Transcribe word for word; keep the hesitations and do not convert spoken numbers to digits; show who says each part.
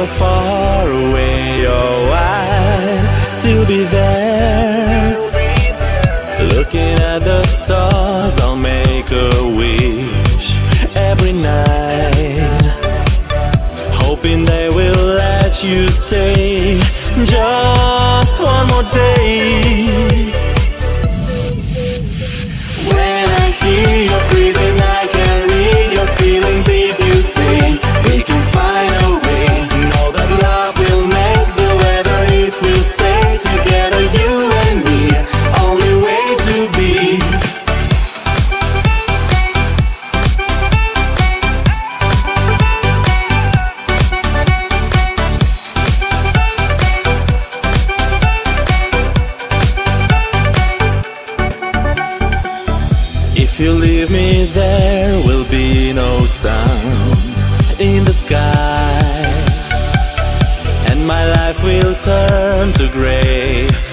Speaker 1: far away, oh, I'd still be there. Looking at the stars, I'll make a wish every night, hoping they will let you stay just one more day. When I hear your breathing, I can read your feelings. If you stay, we can find a way. Know that love will make the weather. If we stay together, you and me, only way to be. If you leave me, there will be no sun in the sky, and my life will turn to gray.